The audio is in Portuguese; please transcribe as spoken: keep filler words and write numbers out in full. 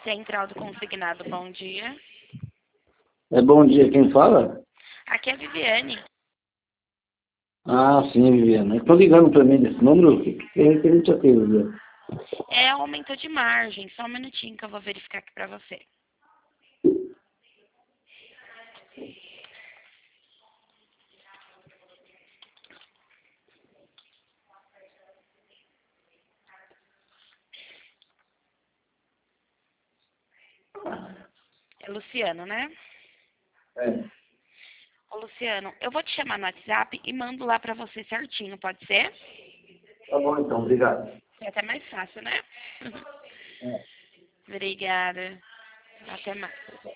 Central do Consignado, bom dia. É bom dia, quem fala? Aqui é a Viviane. Ah, sim, Viviana. Estou ligando para mim desse número, o que que é referente a quê, Viviana? É aumento de margem. Só um minutinho que eu vou verificar aqui para você. É Luciano, né? É. Ô, Luciano, eu vou te chamar no WhatsApp e mando lá para você certinho, pode ser? Tá bom então, obrigado. É até mais fácil, né? É. Obrigada. Até mais.